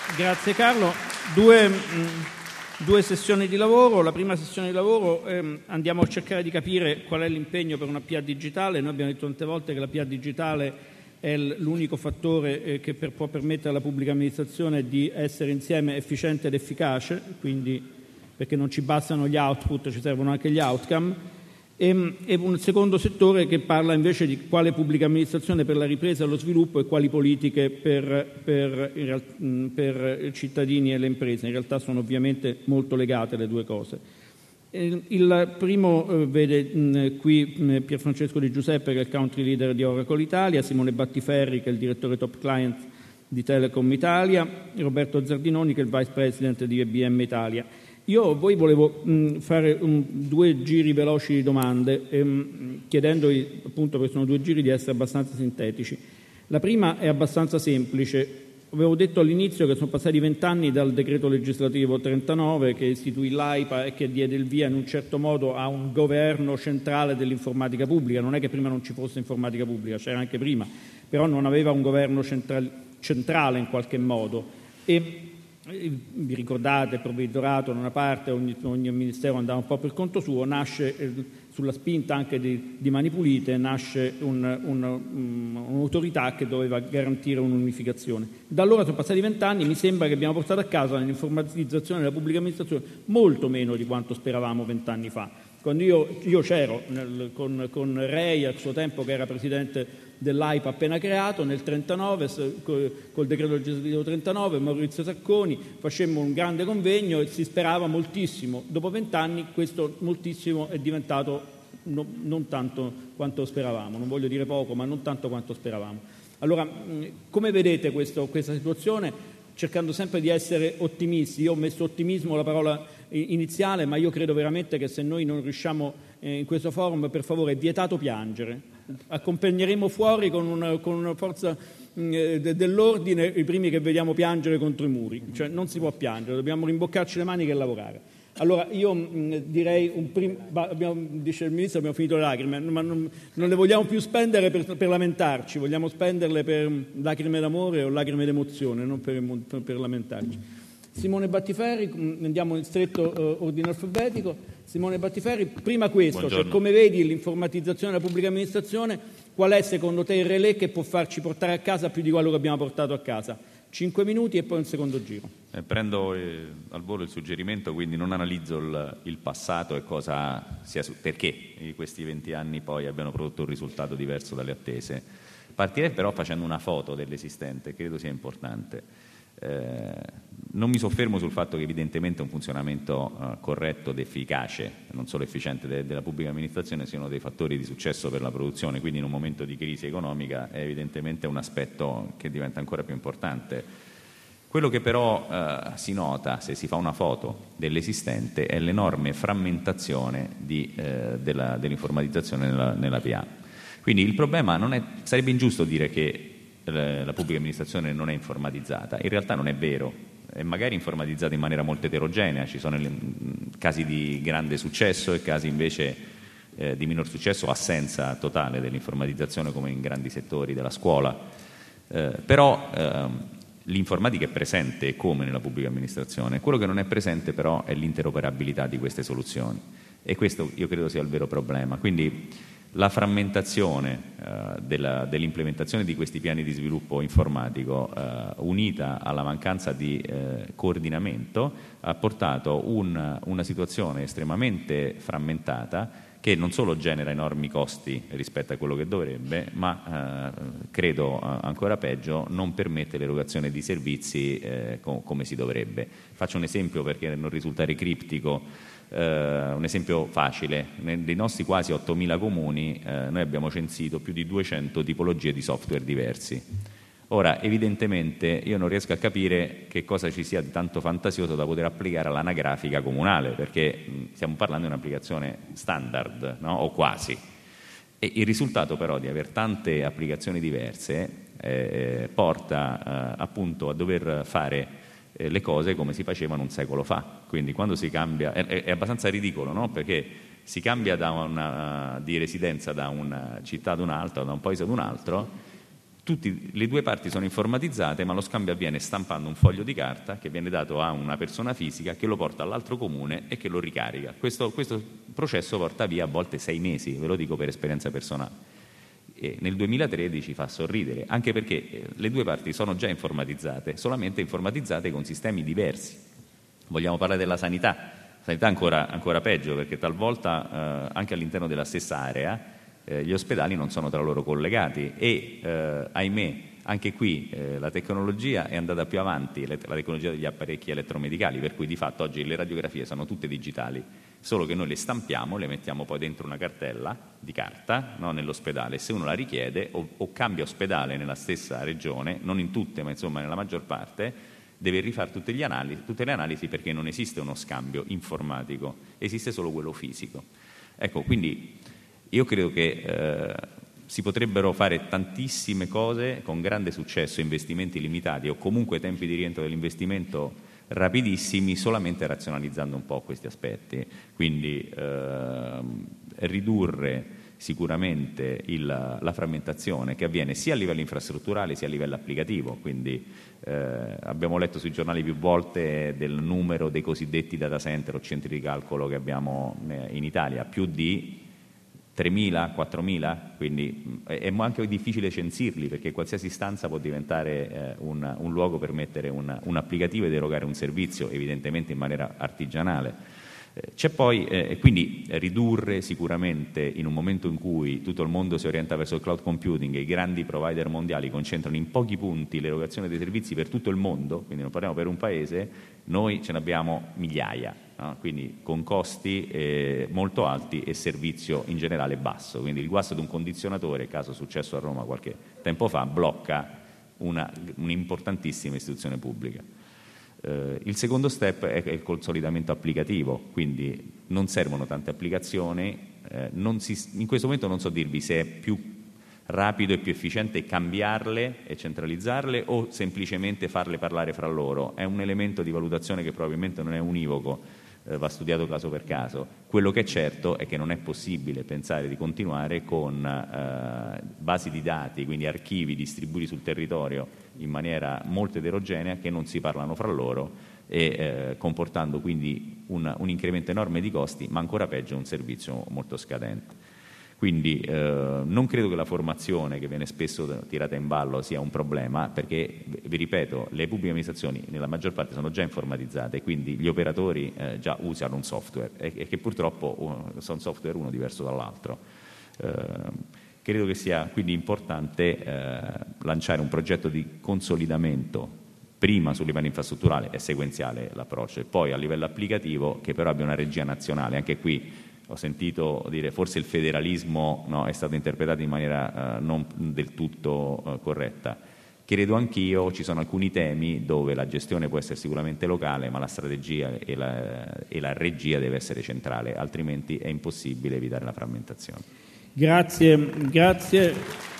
Grazie Carlo. Due sessioni di lavoro. La prima sessione di lavoro andiamo a cercare di capire qual è l'impegno per una PA digitale. Noi abbiamo detto tante volte che la PA digitale è l'unico fattore che può permettere alla pubblica amministrazione di essere insieme efficiente ed efficace, quindi perché non ci bastano gli output, ci servono anche gli outcome. E un secondo settore che parla invece di quale pubblica amministrazione per la ripresa e lo sviluppo e quali politiche per cittadini e le imprese. In realtà sono ovviamente molto legate le due cose. Il primo vede qui Pierfrancesco Di Giuseppe, che è il country leader di Oracle Italia, Simone Battiferri, che è il direttore top client di Telecom Italia, e Roberto Zardinoni, che è il vice president di IBM Italia. Io a voi volevo fare due giri veloci di domande, chiedendovi, appunto, perché sono due giri, di essere abbastanza sintetici. La prima è abbastanza semplice. Avevo detto all'inizio che sono passati 20 anni dal decreto legislativo 39 che istituì l'AIPA e che diede il via in un certo modo a un governo centrale dell'informatica pubblica. Non è che prima non ci fosse informatica pubblica, c'era anche prima, però non aveva un governo centrale in qualche modo. E vi ricordate, il provveditorato da una parte, ogni ministero andava un po' per conto suo, nasce sulla spinta anche di Mani Pulite, nasce un'autorità che doveva garantire un'unificazione. Da allora sono passati 20 anni, mi sembra che abbiamo portato a casa nell'informatizzazione della pubblica amministrazione molto meno di quanto speravamo 20 anni fa. Quando io c'ero con Rei al suo tempo, che era presidente dell'AIPA appena creato nel 39, col decreto legislativo 39, Maurizio Sacconi, facemmo un grande convegno e si sperava moltissimo. Dopo 20 anni questo moltissimo è diventato non tanto quanto speravamo, non voglio dire poco, ma non tanto quanto speravamo. Allora, come vedete questa situazione? Cercando sempre di essere ottimisti. Io ho messo ottimismo la parola iniziale, ma io credo veramente che se noi non riusciamo in questo forum, per favore, è vietato piangere. Accompagneremo fuori con una forza dell'ordine i primi che vediamo piangere contro i muri. Cioè non si può piangere, dobbiamo rimboccarci le maniche e lavorare. Allora io direi dice il Ministro, abbiamo finito le lacrime, ma non le vogliamo più spendere per lamentarci, vogliamo spenderle per lacrime d'amore o lacrime d'emozione, non per lamentarci. Simone Battiferri, andiamo in stretto ordine alfabetico. Simone Battiferri, prima questo, cioè come vedi l'informatizzazione della pubblica amministrazione, qual è secondo te il relè che può farci portare a casa più di quello che abbiamo portato a casa? 5 minuti e poi un secondo giro. Prendo al volo il suggerimento, quindi non analizzo il passato e perché questi 20 anni poi abbiano prodotto un risultato diverso dalle attese. Partirei però facendo una foto dell'esistente, credo sia importante. Non mi soffermo sul fatto che evidentemente un funzionamento corretto ed efficace, non solo efficiente, della pubblica amministrazione siano dei fattori di successo per la produzione, quindi in un momento di crisi economica è evidentemente un aspetto che diventa ancora più importante. Quello che però si nota se si fa una foto dell'esistente è l'enorme frammentazione dell'informatizzazione nella PA. Quindi il problema sarebbe ingiusto dire che la pubblica amministrazione non è informatizzata, in realtà non è vero, è magari informatizzata in maniera molto eterogenea, ci sono casi di grande successo e casi invece di minor successo o assenza totale dell'informatizzazione come in grandi settori della scuola, però l'informatica è presente come nella pubblica amministrazione, quello che non è presente però è l'interoperabilità di queste soluzioni e questo io credo sia il vero problema. Quindi la frammentazione dell'implementazione di questi piani di sviluppo informatico unita alla mancanza di coordinamento ha portato una situazione estremamente frammentata che non solo genera enormi costi rispetto a quello che dovrebbe, ma credo ancora peggio non permette l'erogazione di servizi come si dovrebbe. Faccio un esempio perché non risultare criptico. Un esempio facile: dei nostri quasi 8.000 comuni noi abbiamo censito più di 200 tipologie di software diversi. Ora, evidentemente io non riesco a capire che cosa ci sia di tanto fantasioso da poter applicare all'anagrafica comunale, perché stiamo parlando di un'applicazione standard, no? O quasi. E il risultato però di aver tante applicazioni diverse porta appunto a dover fare le cose come si facevano un secolo fa. Quindi quando si cambia è abbastanza ridicolo, no? Perché si cambia di residenza da una città ad un'altra, da un paese ad un altro, le due parti sono informatizzate, ma lo scambio avviene stampando un foglio di carta che viene dato a una persona fisica che lo porta all'altro comune e che lo ricarica. Questo processo porta via a volte 6 mesi, ve lo dico per esperienza personale. E nel 2013 fa sorridere, anche perché le due parti sono già informatizzate, solamente informatizzate con sistemi diversi. Vogliamo parlare della sanità? Sanità ancora peggio, perché talvolta anche all'interno della stessa area gli ospedali non sono tra loro collegati e, ahimè, anche qui la tecnologia è andata più avanti, la tecnologia degli apparecchi elettromedicali, per cui di fatto oggi le radiografie sono tutte digitali, solo che noi le stampiamo, le mettiamo poi dentro una cartella di carta, no, nell'ospedale. Se uno la richiede o cambia ospedale nella stessa regione, non in tutte, ma insomma nella maggior parte, deve rifare tutte le analisi perché non esiste uno scambio informatico, esiste solo quello fisico. Ecco, quindi io credo che si potrebbero fare tantissime cose con grande successo, investimenti limitati o comunque tempi di rientro dell'investimento rapidissimi, solamente razionalizzando un po' questi aspetti. Quindi ridurre sicuramente la frammentazione che avviene sia a livello infrastrutturale sia a livello applicativo. Quindi abbiamo letto sui giornali più volte del numero dei cosiddetti data center o centri di calcolo che abbiamo in Italia, più di 3.000, 4.000, quindi è anche difficile censirli perché qualsiasi stanza può diventare un luogo per mettere un applicativo ed erogare un servizio, evidentemente in maniera artigianale. C'è poi, quindi ridurre sicuramente in un momento in cui tutto il mondo si orienta verso il cloud computing e i grandi provider mondiali concentrano in pochi punti l'erogazione dei servizi per tutto il mondo, quindi non parliamo per un paese, noi ce ne abbiamo migliaia. No? Quindi con costi molto alti e servizio in generale basso. Quindi il guasto di un condizionatore, caso successo a Roma qualche tempo fa, blocca un'importantissima istituzione pubblica. Il secondo step è il consolidamento applicativo, quindi non servono tante applicazioni, in questo momento non so dirvi se è più rapido e più efficiente cambiarle e centralizzarle o semplicemente farle parlare fra loro. È un elemento di valutazione che probabilmente non è univoco, va studiato caso per caso. Quello che è certo è che non è possibile pensare di continuare con basi di dati, quindi archivi distribuiti sul territorio in maniera molto eterogenea che non si parlano fra loro e comportando quindi un incremento enorme di costi, ma ancora peggio un servizio molto scadente. Quindi non credo che la formazione, che viene spesso tirata in ballo, sia un problema, perché, vi ripeto, le pubbliche amministrazioni nella maggior parte sono già informatizzate, quindi gli operatori già usano un software e che purtroppo sono software uno diverso dall'altro. Credo che sia quindi importante lanciare un progetto di consolidamento prima sul livello infrastrutturale, è sequenziale l'approccio, e poi a livello applicativo che però abbia una regia nazionale. Anche qui ho sentito dire forse il federalismo è stato interpretato in maniera non del tutto corretta. Credo anch'io, ci sono alcuni temi dove la gestione può essere sicuramente locale, ma la strategia e la regia deve essere centrale, altrimenti è impossibile evitare la frammentazione. Grazie.